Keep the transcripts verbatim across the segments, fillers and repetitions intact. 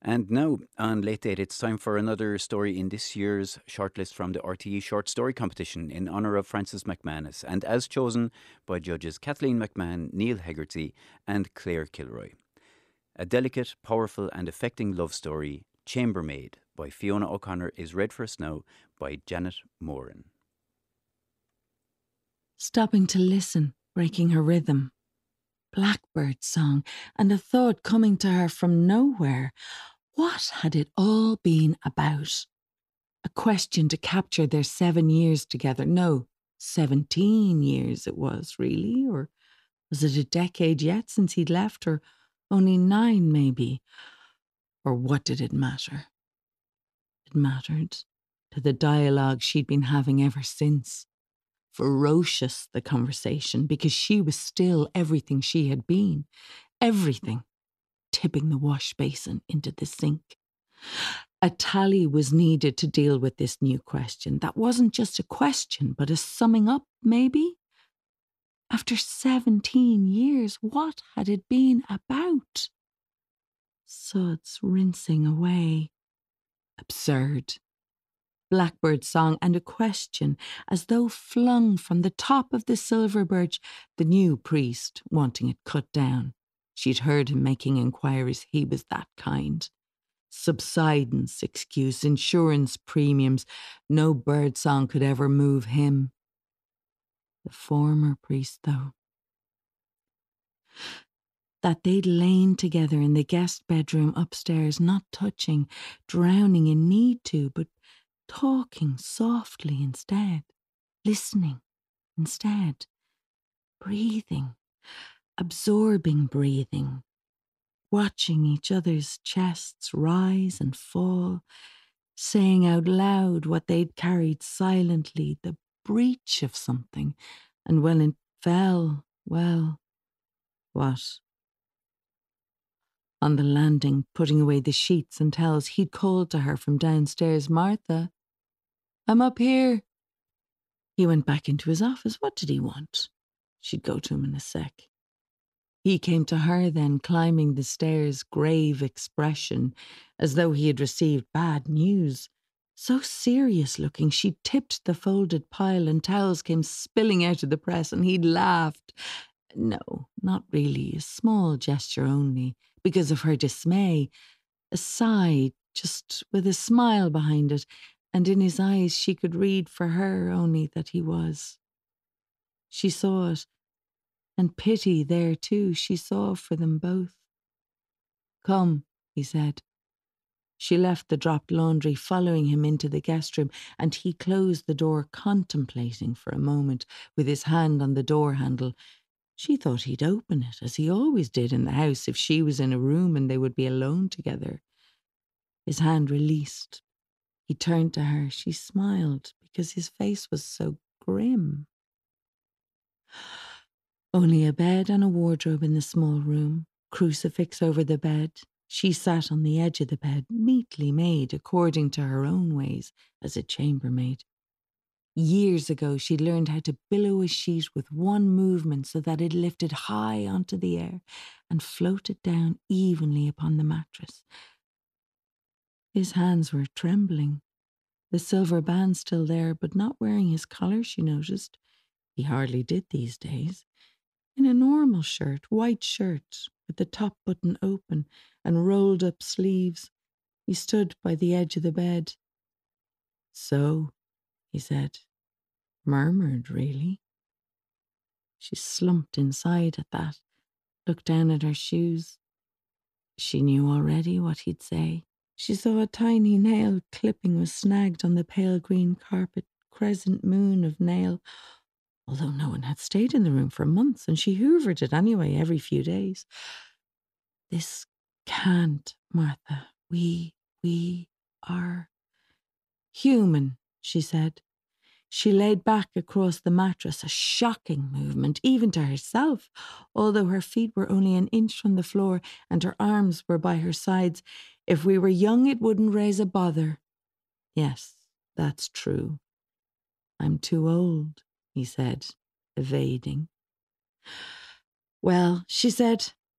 And now, on Late Date, it's time for another story in this year's shortlist from the R T E Short Story Competition in honour of Francis McManus, and as chosen by judges Kathleen McMahon, Neil Hegarty, and Claire Kilroy. A delicate, powerful, and affecting love story, Chambermaid, by Fiona O'Connor, is read for us now by Janet Moran. Stopping to listen, breaking her rhythm. Blackbird song, and a thought coming to her from nowhere. What had it all been about? A question to capture their seven years together. No, seventeen years it was, really. Or was it a decade yet since he'd left? Or only nine, maybe? Or what did it matter? It mattered to the dialogue she'd been having ever since. Ferocious, the conversation, because she was still everything she had been. Everything. Tipping the wash basin into the sink. A tally was needed to deal with this new question. That wasn't just a question, but a summing up, maybe? After seventeen years, what had it been about? Suds rinsing away. Absurd. Blackbird song and a question, as though flung from the top of the silver birch, the new priest wanting it cut down. She'd heard him making inquiries. He was that kind. Subsidence excuse, insurance premiums. No bird song could ever move him. The former priest, though. That they'd lain together in the guest bedroom upstairs, not touching, drowning in need to, but talking softly instead, listening instead, breathing, absorbing breathing, watching each other's chests rise and fall, saying out loud what they'd carried silently, the breach of something, and when it fell, well, what? On the landing, putting away the sheets and towels, he'd called to her from downstairs, "Martha, I'm up here." He went back into his office. What did he want? She'd go to him in a sec. He came to her then, climbing the stairs, grave expression, as though he had received bad news. So serious looking, she tipped the folded pile and towels came spilling out of the press, and he'd laughed. No, not really, a small gesture only, because of her dismay. A sigh, just with a smile behind it, and in his eyes she could read for her only that he was. She saw it, and pity there too she saw for them both. "Come," he said. She left the dropped laundry, following him into the guest room, and he closed the door, contemplating for a moment, with his hand on the door handle. She thought he'd open it, as he always did in the house if she was in a room and they would be alone together. His hand released. He turned to her. She smiled, because his face was so grim. Only a bed and a wardrobe in the small room, crucifix over the bed. She sat on the edge of the bed, neatly made according to her own ways as a chambermaid. Years ago she'd learned how to billow a sheet with one movement so that it lifted high onto the air and floated down evenly upon the mattress. His hands were trembling. The silver band still there, but not wearing his collar, she noticed. He hardly did these days. In a normal shirt, white shirt, with the top button open and rolled up sleeves, he stood by the edge of the bed. "So," he said, murmured, really. She slumped inside at that, looked down at her shoes. She knew already what he'd say. She saw a tiny nail clipping was snagged on the pale green carpet, crescent moon of nail, although no one had stayed in the room for months, and she hoovered it anyway every few days. "This can't, Martha. We, we are human," she said. She laid back across the mattress, a shocking movement, even to herself, although her feet were only an inch from the floor and her arms were by her sides. "If we were young, it wouldn't raise a bother." "Yes, that's true. I'm too old," he said, evading. "Well," she said,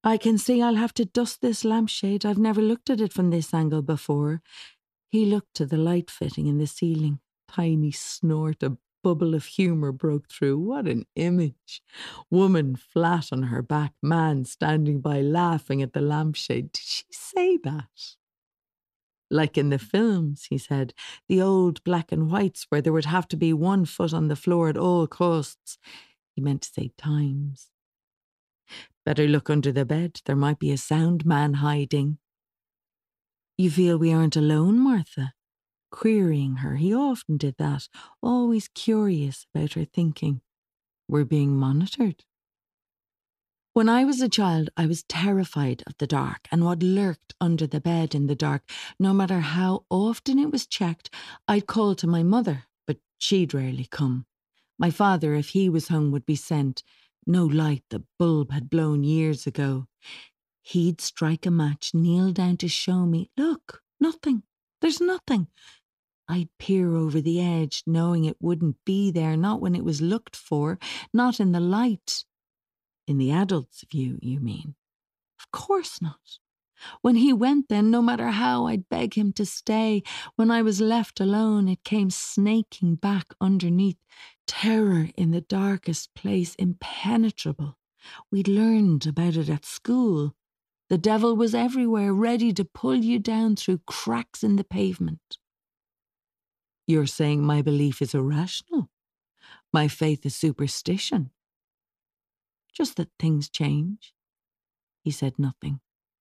I can see I'll have to dust this lampshade. I've never looked at it from this angle before. He looked to the light fitting in the ceiling. Tiny snort, a bubble of humour broke through. What an image! Woman flat on her back, man standing by laughing at the lampshade. Did she say that? Like in the films, he said, the old black and whites where there would have to be one foot on the floor at all costs. He meant to say times. Better look under the bed. There might be a sound man hiding. You feel we aren't alone, Martha? Querying her. He often did that, always curious about her thinking. We're being monitored. When I was a child, I was terrified of the dark and what lurked under the bed in the dark. No matter how often it was checked, I'd call to my mother, but she'd rarely come. My father, if he was home, would be sent. No light, the bulb had blown years ago. He'd strike a match, kneel down to show me, look, nothing, there's nothing. I'd peer over the edge, knowing it wouldn't be there, not when it was looked for, not in the light. In the adult's view, you mean? Of course not. When he went then, no matter how I'd beg him to stay, when I was left alone, it came snaking back underneath. Terror in the darkest place, impenetrable. We'd learned about it at school. The devil was everywhere, ready to pull you down through cracks in the pavement. You're saying my belief is irrational? My faith is superstition? Just that things change. He said nothing.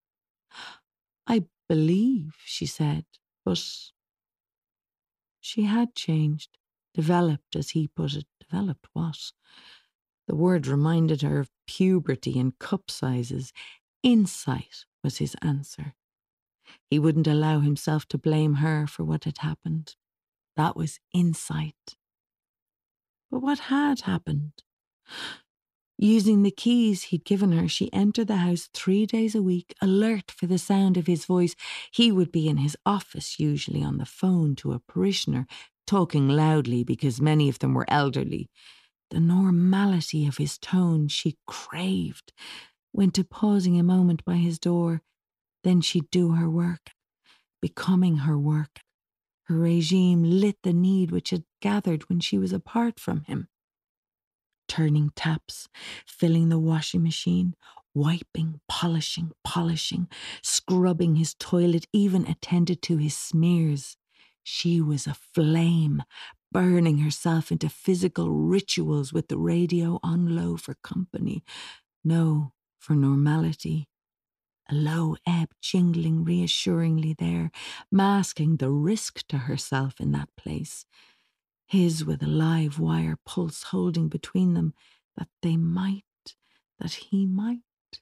I believe, she said, but she had changed, developed, as he put it. Developed what? The word reminded her of puberty and cup sizes. Insight was his answer. He wouldn't allow himself to blame her for what had happened. That was insight. But what had happened? Using the keys he'd given her, she entered the house three days a week, alert for the sound of his voice. He would be in his office, usually on the phone to a parishioner, talking loudly because many of them were elderly. The normality of his tone she craved, went to pausing a moment by his door. Then she'd do her work, becoming her work. Her regime lit the need which had gathered when she was apart from him. Turning taps, filling the washing machine, wiping, polishing, polishing, scrubbing his toilet, even attended to his smears. She was a flame, burning herself into physical rituals with the radio on low for company, no for normality. A low ebb jingling reassuringly there, masking the risk to herself in that place. His with a live wire pulse holding between them, that they might, that he might.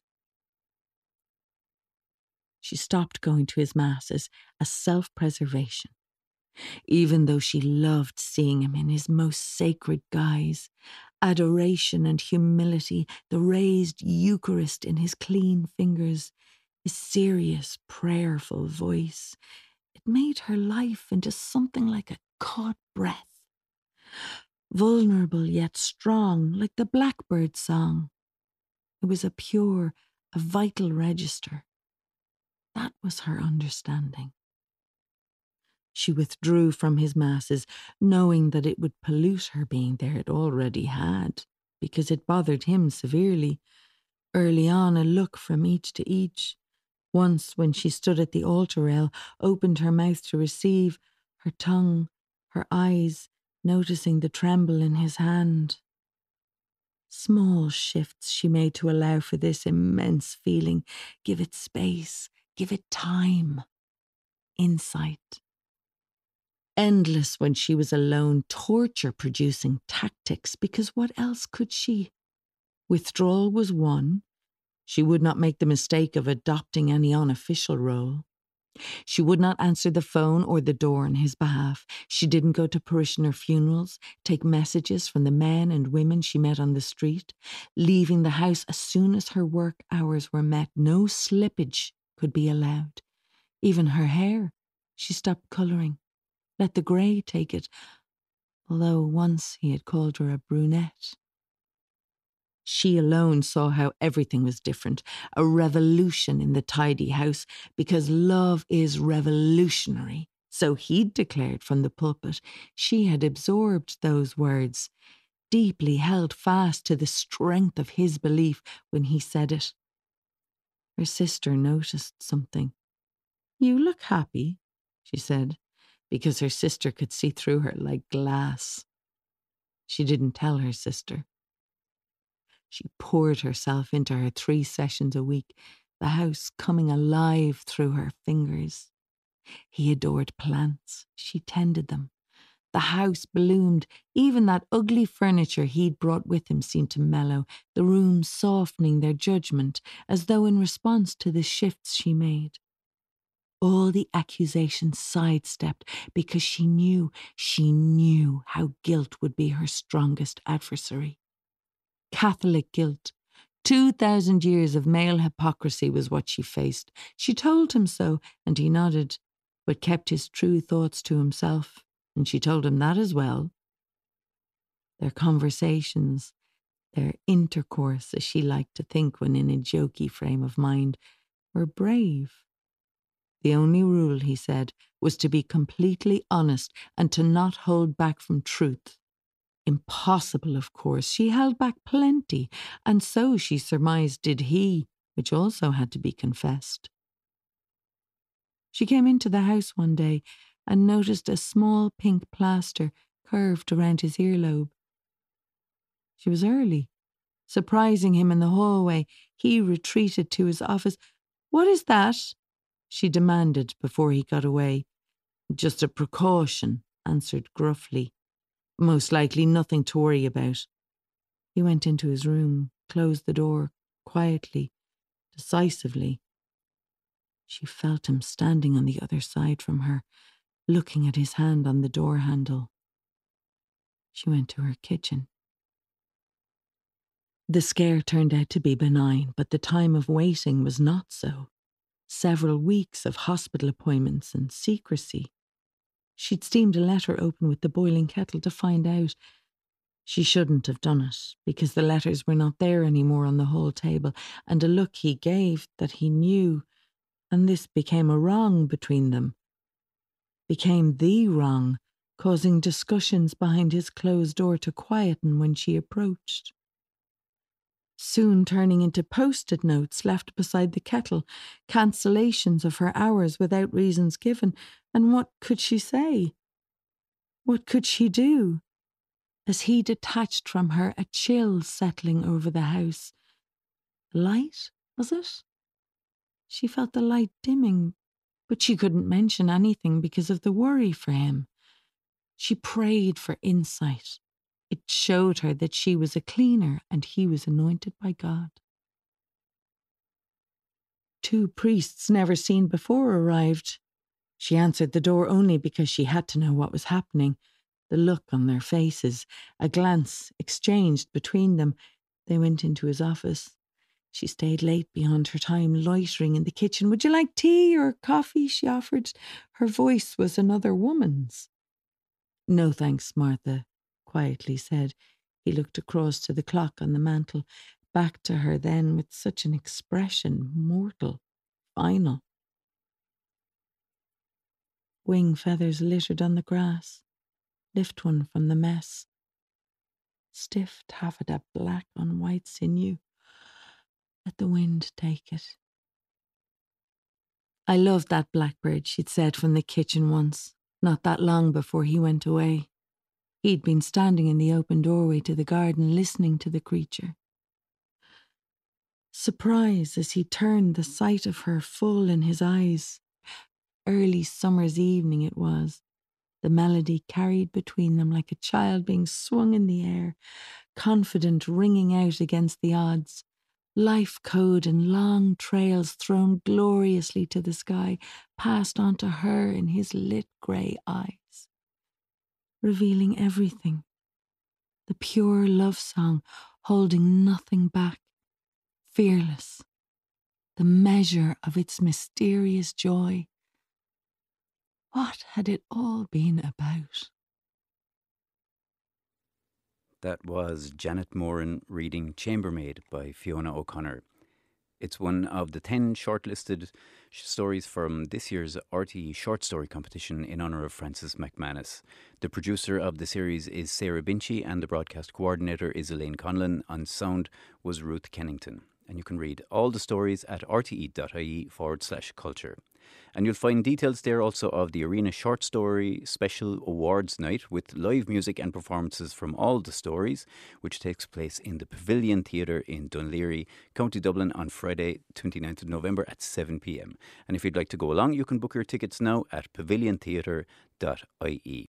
She stopped going to his masses as self-preservation, even though she loved seeing him in his most sacred guise, adoration and humility, the raised Eucharist in his clean fingers, his serious, prayerful voice. It made her life into something like a caught breath. Vulnerable yet strong, like the blackbird song. It was a pure, a vital register. That was her understanding. She withdrew from his masses, knowing that it would pollute her being there. It already had, because it bothered him severely. Early on, a look from each to each. Once, when she stood at the altar rail, opened her mouth to receive, her tongue, her eyes, noticing the tremble in his hand. Small shifts she made to allow for this immense feeling. Give it space, give it time. Insight. Endless when she was alone, torture-producing tactics, because what else could she? Withdrawal was one. She would not make the mistake of adopting any unofficial role. She would not answer the phone or the door on his behalf. She didn't go to parishioner funerals, take messages from the men and women she met on the street, leaving the house as soon as her work hours were met. No slippage could be allowed. Even her hair, she stopped colouring. Let the grey take it, although once he had called her a brunette. She alone saw how everything was different, a revolution in the tidy house, because love is revolutionary. So he'd declared from the pulpit. She had absorbed those words, deeply held fast to the strength of his belief when he said it. Her sister noticed something. "You look happy," she said, because her sister could see through her like glass. She didn't tell her sister. She poured herself into her three sessions a week, the house coming alive through her fingers. He adored plants. She tended them. The house bloomed. Even that ugly furniture he'd brought with him seemed to mellow, the rooms softening their judgment, as though in response to the shifts she made. All the accusations sidestepped because she knew, she knew how guilt would be her strongest adversary. Catholic guilt. Two thousand years of male hypocrisy was what she faced. She told him so, and he nodded, but kept his true thoughts to himself, and she told him that as well. Their conversations, their intercourse, as she liked to think when in a jokey frame of mind, were brave. The only rule, he said, was to be completely honest and to not hold back from truth. Impossible, of course. She held back plenty, and so, she surmised, did he, which also had to be confessed. She came into the house one day and noticed a small pink plaster curved around his earlobe. She was early. Surprising him in the hallway, he retreated to his office. "What is that?" she demanded before he got away. "Just a precaution," answered gruffly. "Most likely nothing to worry about." He went into his room, closed the door, quietly, decisively. She felt him standing on the other side from her, looking at his hand on the door handle. She went to her kitchen. The scare turned out to be benign, but the time of waiting was not so. Several weeks of hospital appointments and secrecy. She'd steamed a letter open with the boiling kettle to find out. She shouldn't have done it, because the letters were not there anymore on the hall table, and a look he gave that he knew, and this became a wrong between them. Became the wrong, causing discussions behind his closed door to quieten when she approached. Soon turning into post-it notes left beside the kettle, cancellations of her hours without reasons given, and what could she say? What could she do? As he detached from her, a chill settling over the house. Light, was it? She felt the light dimming, but she couldn't mention anything because of the worry for him. She prayed for insight. It showed her that she was a cleaner and he was anointed by God. Two priests never seen before arrived. She answered the door only because she had to know what was happening. The look on their faces, a glance exchanged between them. They went into his office. She stayed late beyond her time, loitering in the kitchen. "Would you like tea or coffee?" she offered. Her voice was another woman's. "No thanks, Martha," quietly said. He looked across to the clock on the mantel, back to her then with such an expression, mortal, final. Wing feathers littered on the grass. Lift one from the mess. Stiff taffeta, black on white sinew. Let the wind take it. "I loved that blackbird," she'd said from the kitchen once, not that long before he went away. He'd been standing in the open doorway to the garden, listening to the creature. Surprise as he turned, the sight of her full in his eyes. Early summer's evening it was. The melody carried between them like a child being swung in the air, confident ringing out against the odds. Life code and long trails thrown gloriously to the sky, passed on to her in his lit grey eyes, revealing everything. The pure love song, holding nothing back, fearless, the measure of its mysterious joy. What had it all been about? That was Janet Moran reading Chambermaid by Fiona O'Connor. It's one of the ten shortlisted sh- stories from this year's R T E Short Story Competition in honour of Frances McManus. The producer of the series is Sarah Binchy and the broadcast coordinator is Elaine Conlon. On sound was Ruth Kennington. And you can read all the stories at rte.ie forward slash culture. And you'll find details there also of the Arena Short Story Special Awards Night with live music and performances from all the stories, which takes place in the Pavilion Theatre in Dún Laoghaire, County Dublin on Friday, twenty-ninth of November at seven p m. And if you'd like to go along, you can book your tickets now at pavilion theatre dot I E.